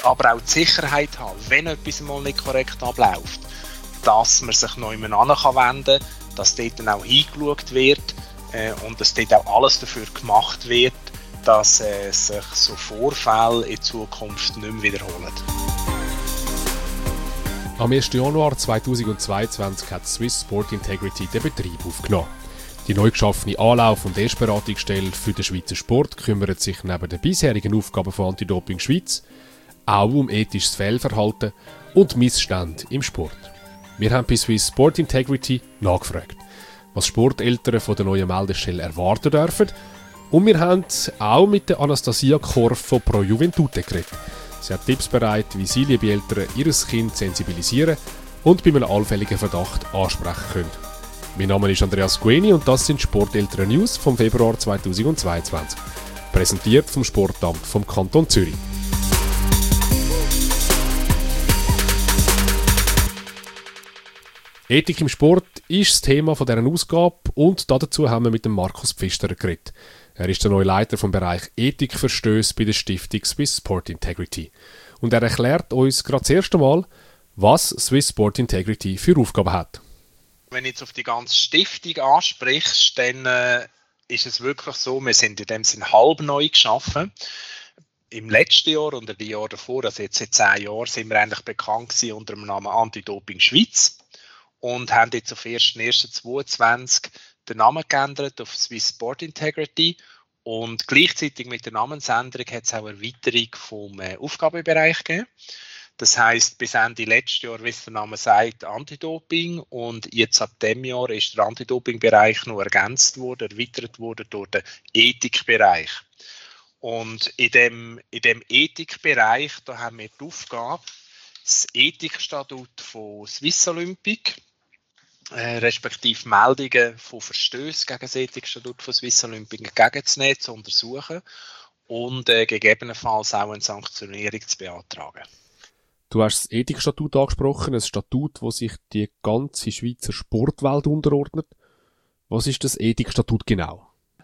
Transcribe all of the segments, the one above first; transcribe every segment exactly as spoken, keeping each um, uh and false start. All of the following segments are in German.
aber auch die Sicherheit haben, wenn etwas mal nicht korrekt abläuft, dass man sich noch jemand wenden kann, dass dort dann auch hingeschaut wird äh, und dass dort auch alles dafür gemacht wird, dass äh, sich so Vorfälle in Zukunft nicht mehr wiederholen. Am ersten Januar zweitausendzweiundzwanzig hat Swiss Sport Integrity den Betrieb aufgenommen. Die neu geschaffene Anlauf- und Erstberatungsstelle für den Schweizer Sport kümmert sich neben den bisherigen Aufgaben von Anti-Doping Schweiz auch um ethisches Fehlverhalten und Missstände im Sport. Wir haben bei Swiss Sport Integrity nachgefragt, was Sporteltern von der neuen Meldestelle erwarten dürfen, und wir haben auch mit der Anastasia Korf von Pro Juventute geredet. Sie hat Tipps bereit, wie sie, liebe Eltern, ihr Kind sensibilisieren und bei einem allfälligen Verdacht ansprechen können. Mein Name ist Andreas Gueni und das sind Sporteltern News vom Februar zweitausendzweiundzwanzig. Präsentiert vom Sportamt vom Kanton Zürich. Ethik im Sport ist das Thema dieser Ausgabe und dazu haben wir mit dem Markus Pfisterer geredet. Er ist der neue Leiter vom Bereich Ethikverstöße bei der Stiftung Swiss Sport Integrity. Und er erklärt uns gerade das erste Mal, was Swiss Sport Integrity für Aufgaben hat. Wenn du jetzt auf die ganze Stiftung ansprichst, dann äh, ist es wirklich so, wir sind in dem Sinn halb neu geschaffen. Im letzten Jahr und im Jahr davor, also jetzt seit zehn Jahren, sind wir eigentlich bekannt gewesen unter dem Namen Anti-Doping Schweiz und haben jetzt auf ersten ersten zweitausendzweiundzwanzig den Namen geändert auf Swiss Sport Integrity, und gleichzeitig mit der Namensänderung hat es auch eine Erweiterung vom äh, Aufgabenbereich gegeben. Das heisst, bis Ende letztes Jahr, wie es der Name sagt, Anti-Doping, und jetzt ab dem Jahr ist der Anti-Doping-Bereich noch ergänzt worden, erweitert worden durch den Ethikbereich. Und in dem, in dem Ethikbereich, da haben wir die Aufgabe, das Ethikstatut von Swiss Olympic, äh, respektive Meldungen von Verstößen gegen das Ethikstatut von Swiss Olympic entgegenzunehmen, zu untersuchen und äh, gegebenenfalls auch eine Sanktionierung zu beantragen. Du hast das Ethikstatut angesprochen, ein Statut, das sich die ganze Schweizer Sportwelt unterordnet. Was ist das Ethikstatut genau?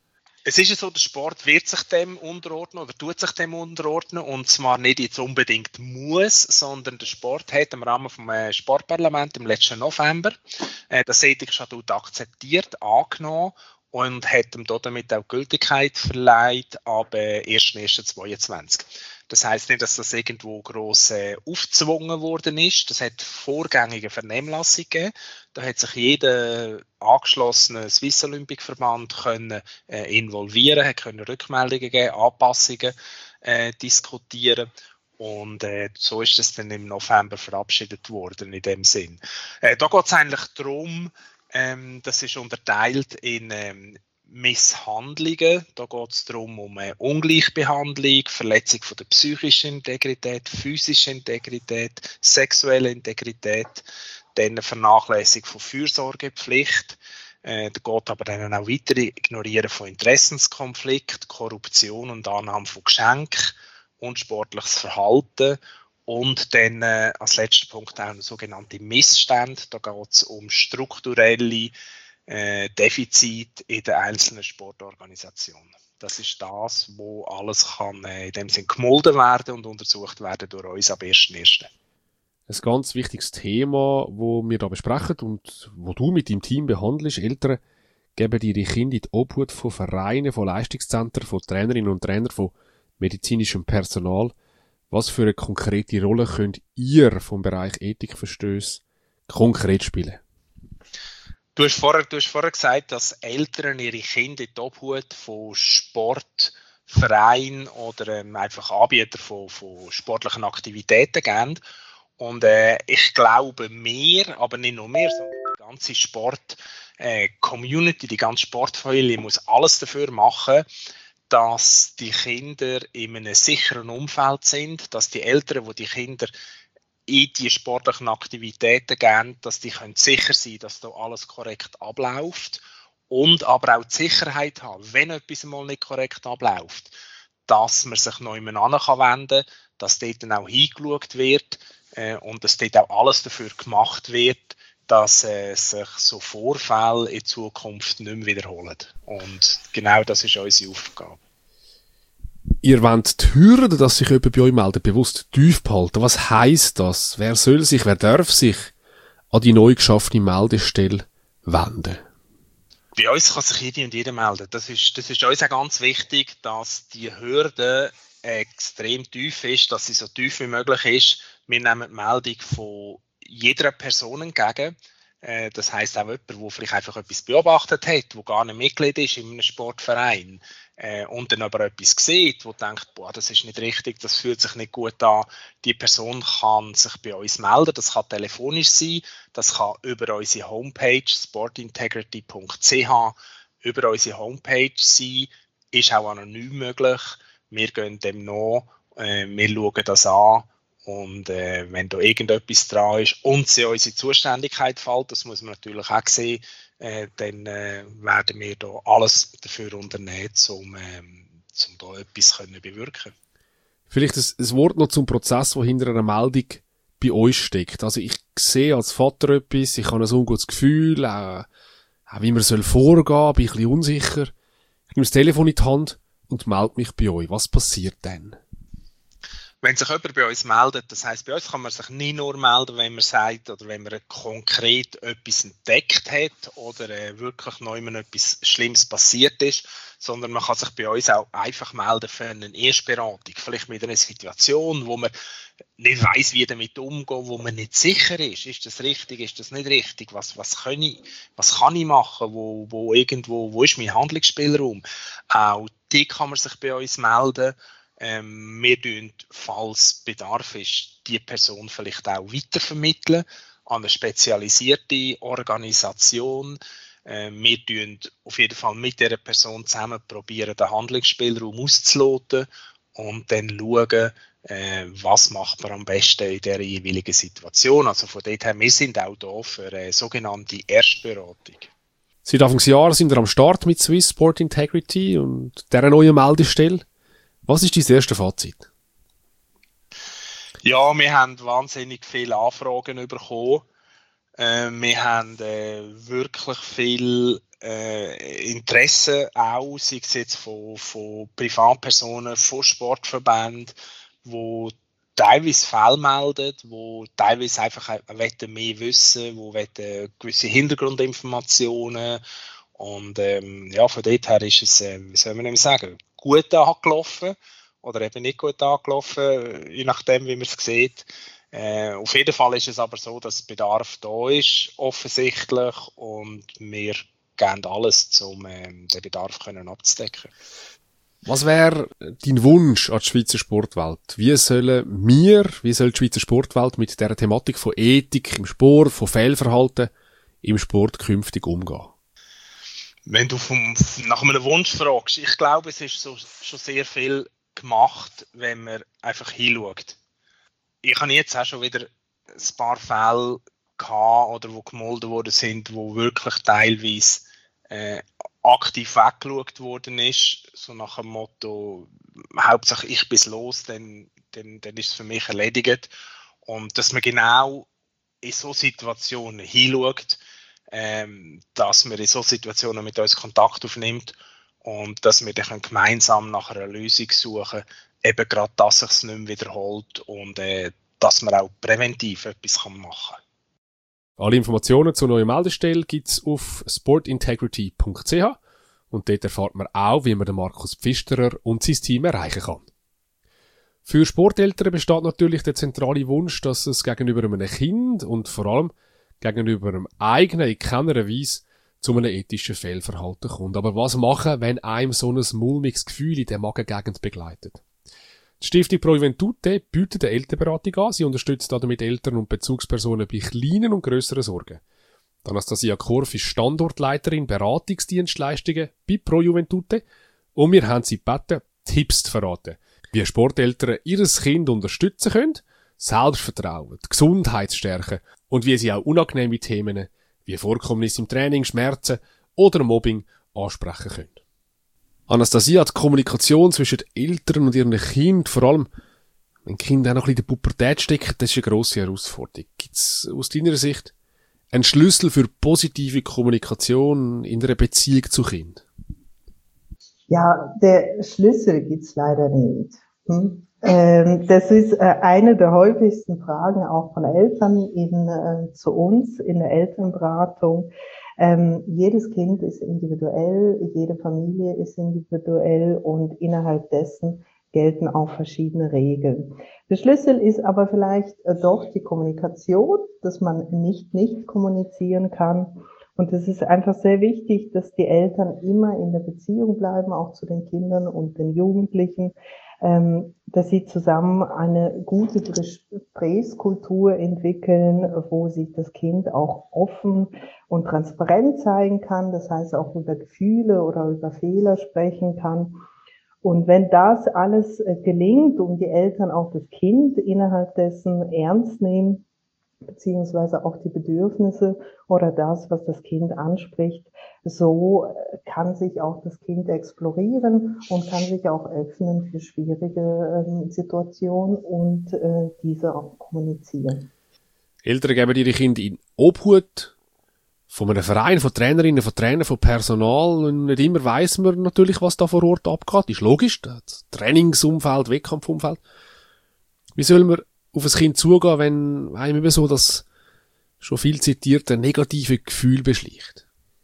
Es ist ja so, der Sport wird sich dem unterordnen oder tut sich dem unterordnen, und zwar nicht jetzt unbedingt muss, sondern der Sport hat im Rahmen vom Sportparlament im letzten November äh, das Ethikstatut akzeptiert, angenommen und hat ihm damit auch Gültigkeit verleiht ab äh, ersten ersten zweitausendzweiundzwanzig. Das heisst nicht, dass das irgendwo gross äh, aufgezwungen worden ist. Das hat vorgängige Vernehmlassung gegeben. Da hat sich jeder angeschlossene Swiss Olympic Verband können äh, involvieren, hat können Rückmeldungen geben, Anpassungen äh, diskutieren. Und äh, so ist es dann im November verabschiedet worden in dem Sinn. Äh, da geht es eigentlich darum, ähm, das ist unterteilt in ähm, Misshandlungen. Da geht es darum, um eine Ungleichbehandlung, Verletzung von der psychischen Integrität, physischen Integrität, sexuelle Integrität, dann eine Vernachlässigung von Fürsorgepflicht. Äh, da geht aber dann auch weiter, Ignorieren von Interessenskonflikt, Korruption und Annahme von Geschenken, unsportliches Verhalten. Und dann äh, als letzter Punkt auch sogenannte Missstände. Da geht es um strukturelle äh, Defizite in den einzelnen Sportorganisationen. Das ist das, wo alles kann äh, in dem Sinn gemolden werden und untersucht werden durch uns ab ersten ersten Ein ganz wichtiges Thema, das wir hier besprechen und wo du mit deinem Team behandelst. Eltern geben ihre Kinder in die Obhut von Vereinen, von Leistungszentren, von Trainerinnen und Trainern, von medizinischem Personal. Was für eine konkrete Rolle könnt ihr vom Bereich Ethikverstöße konkret spielen? Du hast, vorher, du hast vorher gesagt, dass Eltern ihre Kinder in die Obhut von Sportvereinen oder ähm, einfach Anbieter von, von sportlichen Aktivitäten geben. Und äh, ich glaube, wir, aber nicht nur wir, sondern die ganze Sport-Community, äh, die ganze Sportfamilie muss alles dafür machen, dass die Kinder in einem sicheren Umfeld sind, dass die Eltern, die die Kinder in die sportlichen Aktivitäten geben, dass die können sicher sein, dass da alles korrekt abläuft, und aber auch die Sicherheit haben, wenn etwas mal nicht korrekt abläuft, dass man sich noch jemand wenden kann, dass dort dann auch hingeschaut wird äh, und dass dort auch alles dafür gemacht wird, dass äh, sich so Vorfälle in Zukunft nicht mehr wiederholen. Und genau das ist unsere Aufgabe. Ihr wollt die Hürde, dass sich jemand bei euch meldet, bewusst tief behalten. Was heisst das? Wer soll sich, wer darf sich an die neu geschaffene Meldestelle wenden? Bei uns kann sich jede und jeder melden. Das ist, das ist uns auch ganz wichtig, dass die Hürde extrem tief ist, dass sie so tief wie möglich ist. Wir nehmen die Meldung von jeder Person entgegen. Das heisst auch jemand, der vielleicht einfach etwas beobachtet hat, der gar nicht Mitglied ist in einem Sportverein und dann aber etwas sieht, wo denkt, boah, das ist nicht richtig, das fühlt sich nicht gut an. Die Person kann sich bei uns melden, das kann telefonisch sein, das kann über unsere Homepage sportintegrity punkt c h über unsere Homepage sein, ist auch anonym möglich. Wir gehen dem nach, wir schauen das an. Und äh, wenn da irgendetwas dran ist und sie in unsere Zuständigkeit fällt, das muss man natürlich auch sehen, äh, dann äh, werden wir da alles dafür unternehmen, um, ähm, um da etwas können bewirken. Vielleicht ein, ein Wort noch zum Prozess, der hinter einer Meldung bei euch steckt. Also ich sehe als Vater etwas, ich habe ein ungutes Gefühl, auch, auch wie man soll vorgehen, bin ein bisschen unsicher. Ich nehme das Telefon in die Hand und melde mich bei euch. Was passiert dann? Wenn sich jemand bei uns meldet, das heisst, bei uns kann man sich nicht nur melden, wenn man sagt oder wenn man konkret etwas entdeckt hat oder äh, wirklich noch immer etwas Schlimmes passiert ist, sondern man kann sich bei uns auch einfach melden für eine Erstberatung, vielleicht mit einer Situation, wo man nicht weiss, wie damit umgehen, wo man nicht sicher ist, ist das richtig, ist das nicht richtig, was, was, kann, ich, was kann ich machen, wo, wo, irgendwo, wo ist mein Handlungsspielraum, auch die kann man sich bei uns melden. Ähm, wir tun, falls Bedarf ist, die Person vielleicht auch weitervermitteln an eine spezialisierte Organisation. Ähm, wir tun auf jeden Fall mit dieser Person zusammen probieren, den Handlungsspielraum auszuloten und dann schauen, äh, was macht man am besten in dieser jeweiligen Situation. Also von dort her, wir sind auch da für eine sogenannte Erstberatung. Seit Anfang des Jahres sind wir am Start mit Swiss Sport Integrity und dieser neuen Meldestelle. Was ist dein erstes Fazit? Ja, wir haben wahnsinnig viele Anfragen bekommen. Äh, wir haben äh, wirklich viel äh, Interesse auch, sei es jetzt von, von Privatpersonen, von Sportverbänden, die teilweise Fälle melden, die teilweise einfach mehr wissen wollen, die gewisse Hintergrundinformationen. Und ähm, ja, von dort her ist es, äh, wie soll man sagen, gut angelaufen oder eben nicht gut angelaufen, je nachdem, wie man es sieht. Äh, auf jeden Fall ist es aber so, dass Bedarf da ist, offensichtlich, und wir geben alles, um ähm, den Bedarf können abzudecken. Was wäre dein Wunsch an die Schweizer Sportwelt? Wie sollen wir, wie soll die Schweizer Sportwelt mit dieser Thematik von Ethik im Sport, von Fehlverhalten im Sport künftig umgehen? Wenn du vom, nach einem Wunsch fragst, ich glaube, es ist so, schon sehr viel gemacht, wenn man einfach hinschaut. Ich habe jetzt auch schon wieder ein paar Fälle gehabt, oder wo gemolden worden sind, wo wirklich teilweise äh, aktiv weggeschaut worden ist, so nach dem Motto, Hauptsache ich bin's los, dann, dann, dann ist es für mich erledigt. Und dass man genau in so Situationen hinschaut, ähm, dass man in so Situationen mit uns Kontakt aufnimmt und dass wir dann gemeinsam nach einer Lösung suchen, eben gerade, dass sich es nicht mehr wiederholt und äh, dass man auch präventiv etwas machen kann. Alle Informationen zur neuen Meldestelle gibt es auf sportintegrity punkt c h und dort erfahrt man auch, wie man den Markus Pfisterer und sein Team erreichen kann. Für Sporteltern besteht natürlich der zentrale Wunsch, dass es gegenüber einem Kind und vor allem gegenüber einem eigenen in keiner Weise zu einem ethischen Fehlverhalten kommt. Aber was machen, wenn einem so ein mulmiges Gefühl in der Magengegend begleitet? Die Stiftung Pro Juventute bietet eine Elternberatung an. Sie unterstützt damit Eltern und Bezugspersonen bei kleinen und grösseren Sorgen. Anastasia Korf ist Standortleiterin Beratungsdienstleistungen bei Pro Juventute und wir haben sie gebeten, Tipps zu verraten, wie Sporteltern ihr Kind unterstützen können, Selbstvertrauen, die Gesundheit stärken und wie sie auch unangenehme Themen wie Vorkommnisse im Training, Schmerzen oder Mobbing ansprechen können. Anastasia, die Kommunikation zwischen den Eltern und ihren Kindern, vor allem wenn die Kinder auch noch ein bisschen in der Pubertät stecken, das ist eine grosse Herausforderung. Gibt es aus deiner Sicht einen Schlüssel für positive Kommunikation in einer Beziehung zu Kind? Ja, der Schlüssel gibt's leider nicht. Hm? Ähm, das ist äh, eine der häufigsten Fragen auch von Eltern in, äh, zu uns in der Elternberatung. Ähm, jedes Kind ist individuell, jede Familie ist individuell und innerhalb dessen gelten auch verschiedene Regeln. Der Schlüssel ist aber vielleicht äh, doch die Kommunikation, dass man nicht nicht kommunizieren kann. Und es ist einfach sehr wichtig, dass die Eltern immer in der Beziehung bleiben, auch zu den Kindern und den Jugendlichen, ähm, dass sie zusammen eine gute Gesprächskultur entwickeln, wo sich das Kind auch offen und transparent zeigen kann, das heißt auch über Gefühle oder über Fehler sprechen kann. Und wenn das alles gelingt und die Eltern auch das Kind innerhalb dessen ernst nehmen, beziehungsweise auch die Bedürfnisse oder das, was das Kind anspricht, so kann sich auch das Kind explorieren und kann sich auch öffnen für schwierige äh, Situationen und äh, diese auch kommunizieren. Eltern geben ihre Kinder in Obhut von einem Verein, von Trainerinnen, von Trainern, von Personal. Und nicht immer weiss man natürlich, was da vor Ort abgeht. Ist logisch. Das Trainingsumfeld, Wettkampfumfeld. Wie soll man auf ein Kind zugehen, wenn einem eben so das schon viel zitierte negative Gefühl beschleicht?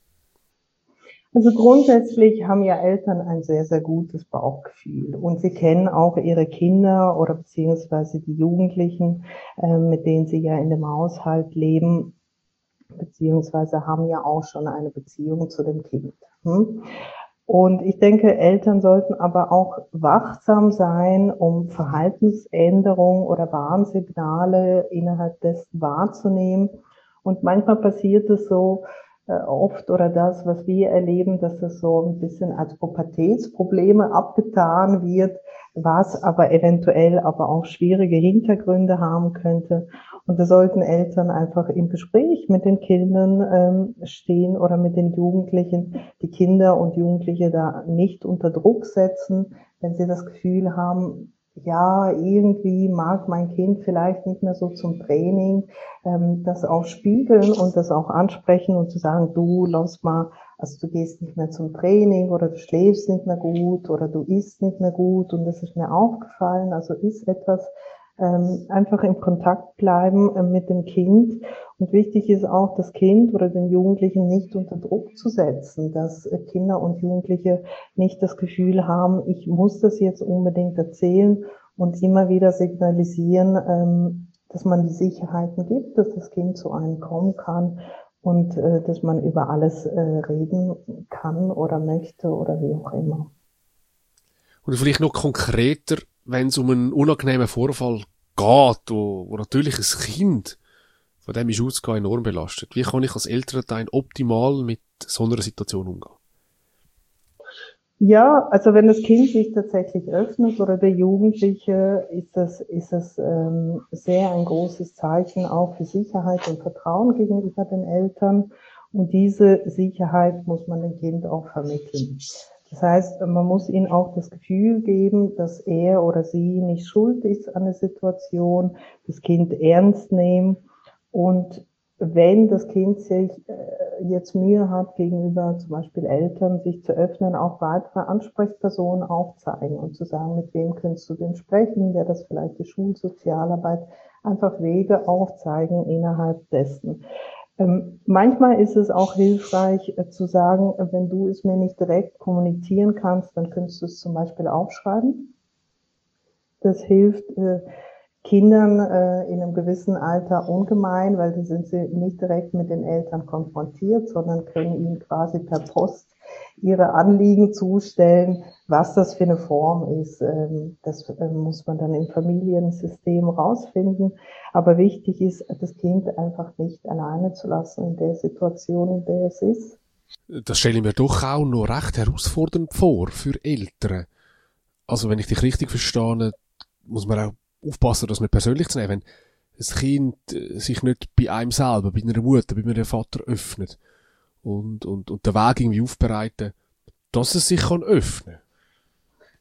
Also grundsätzlich haben ja Eltern ein sehr, sehr gutes Bauchgefühl und sie kennen auch ihre Kinder oder beziehungsweise die Jugendlichen, äh, mit denen sie ja in dem Haushalt leben, beziehungsweise haben ja auch schon eine Beziehung zu dem Kind. Hm? Und ich denke, Eltern sollten aber auch wachsam sein, um Verhaltensänderungen oder Warnsignale innerhalb dessen wahrzunehmen. Und manchmal passiert es so äh, oft oder das, was wir erleben, dass das so ein bisschen als Pubertätsprobleme abgetan wird, was aber eventuell aber auch schwierige Hintergründe haben könnte. Und da sollten Eltern einfach im Gespräch mit den Kindern ähm, stehen oder mit den Jugendlichen, die Kinder und Jugendliche da nicht unter Druck setzen, wenn sie das Gefühl haben, ja, irgendwie mag mein Kind vielleicht nicht mehr so zum Training, ähm, das auch spiegeln und das auch ansprechen und zu sagen, du, lass mal, also du gehst nicht mehr zum Training oder du schläfst nicht mehr gut oder du isst nicht mehr gut und das ist mir aufgefallen, also ist etwas, ähm, einfach im Kontakt bleiben äh, mit dem Kind. Und wichtig ist auch, das Kind oder den Jugendlichen nicht unter Druck zu setzen, dass äh, Kinder und Jugendliche nicht das Gefühl haben, ich muss das jetzt unbedingt erzählen und immer wieder signalisieren, ähm, dass man die Sicherheiten gibt, dass das Kind zu einem kommen kann und äh, dass man über alles äh, reden kann oder möchte oder wie auch immer. Oder vielleicht noch konkreter, wenn es um einen unangenehmen Vorfall geht, wo, wo natürlich ein Kind, von dem ist ausgegangen, enorm belastet. Wie kann ich als Elternteil optimal mit so einer Situation umgehen? Ja, also wenn das Kind sich tatsächlich öffnet oder der Jugendliche, ist das, ist das ähm, sehr ein großes Zeichen auch für Sicherheit und Vertrauen gegenüber den Eltern. Und diese Sicherheit muss man dem Kind auch vermitteln. Das heißt, man muss ihnen auch das Gefühl geben, dass er oder sie nicht schuld ist an der Situation, das Kind ernst nehmen und wenn das Kind sich äh, jetzt Mühe hat, gegenüber zum Beispiel Eltern sich zu öffnen, auch weitere Ansprechpersonen aufzeigen und zu sagen, mit wem kannst du denn sprechen, der das vielleicht die Schulsozialarbeit, einfach Wege aufzeigen innerhalb dessen. Ähm, manchmal ist es auch hilfreich äh, zu sagen, äh, wenn du es mir nicht direkt kommunizieren kannst, dann könntest du es zum Beispiel aufschreiben. Das hilft äh, Kindern äh, in einem gewissen Alter ungemein, weil die sind sie nicht direkt mit den Eltern konfrontiert, sondern können ihnen quasi per Post ihre Anliegen zustellen, was das für eine Form ist. Ähm, das äh, muss man dann im Familiensystem rausfinden. Aber wichtig ist, das Kind einfach nicht alleine zu lassen in der Situation, in der es ist. Das stelle ich mir doch auch noch recht herausfordernd vor für Eltern. Also wenn ich dich richtig verstehe, muss man auch aufpassen, dass man persönlich zu nehmen, wenn das Kind sich nicht bei einem selber, bei einer Mutter, bei einem Vater öffnet und, und, und den Weg irgendwie aufbereiten, dass es sich kann öffnen.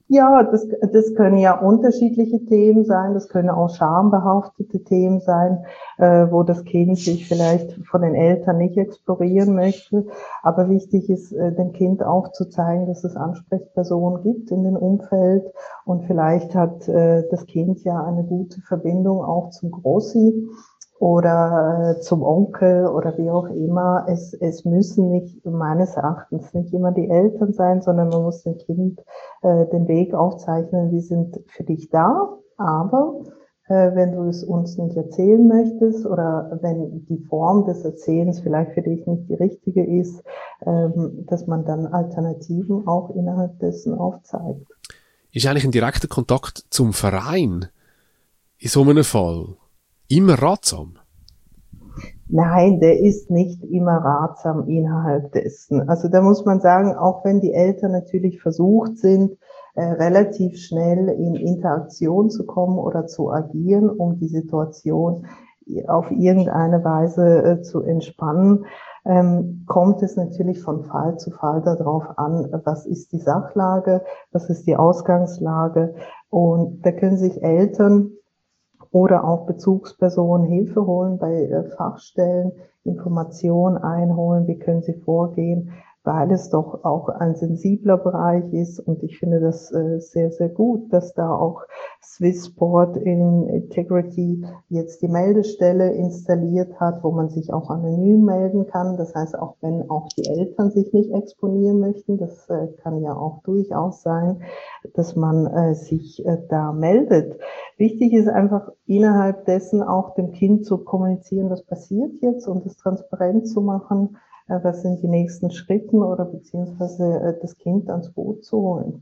Ja, das, das können ja unterschiedliche Themen sein, das können auch schambehaftete Themen sein, äh, wo das Kind sich vielleicht von den Eltern nicht explorieren möchte. Aber wichtig ist, äh, dem Kind auch zu zeigen, dass es Ansprechpersonen gibt in dem Umfeld. Und vielleicht hat äh, das Kind ja eine gute Verbindung auch zum Grossi oder äh, zum Onkel oder wie auch immer. Es, es müssen nicht, meines Erachtens, nicht immer die Eltern sein, sondern man muss dem Kind äh, den Weg aufzeichnen, wir sind für dich da, aber äh, wenn du es uns nicht erzählen möchtest oder wenn die Form des Erzählens vielleicht für dich nicht die richtige ist, ähm, dass man dann Alternativen auch innerhalb dessen aufzeigt. Ist eigentlich ein direkter Kontakt zum Verein in so einem Fall immer ratsam? Nein, der ist nicht immer ratsam innerhalb dessen. Also da muss man sagen, auch wenn die Eltern natürlich versucht sind, äh, relativ schnell in Interaktion zu kommen oder zu agieren, um die Situation auf irgendeine Weise äh, zu entspannen, ähm, kommt es natürlich von Fall zu Fall darauf an, was ist die Sachlage, was ist die Ausgangslage. Und da können sich Eltern oder auch Bezugspersonen Hilfe holen bei äh, Fachstellen, Informationen einholen, wie können sie vorgehen, weil es doch auch ein sensibler Bereich ist und ich finde das äh, sehr, sehr gut, dass da auch Swiss Sport Integrity jetzt die Meldestelle installiert hat, wo man sich auch anonym melden kann. Das heißt, auch wenn auch die Eltern sich nicht exponieren möchten, das äh, kann ja auch durchaus sein, dass man äh, sich äh, da meldet. Wichtig ist einfach innerhalb dessen auch dem Kind zu kommunizieren, was passiert jetzt und es transparent zu machen, äh, was sind die nächsten Schritte oder beziehungsweise äh, das Kind ans Boot zu holen.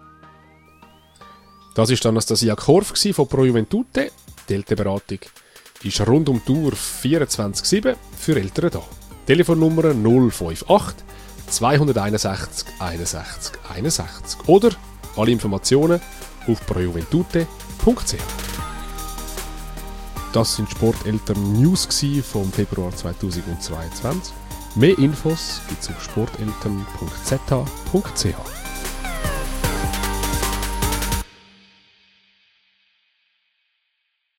Das war Anastasia Korf von Pro Juventute. Die Elternberatung ist rund um die Uhr vierundzwanzig sieben für Eltern da. Telefonnummer null fünf acht zwei eins eins einundsechzig einundsechzig oder alle Informationen auf projuventute punkt c h. Das sind Sporteltern-News vom Februar zweitausendzweiundzwanzig. Mehr Infos gibt es auf sporteltern punkt z h punkt c h.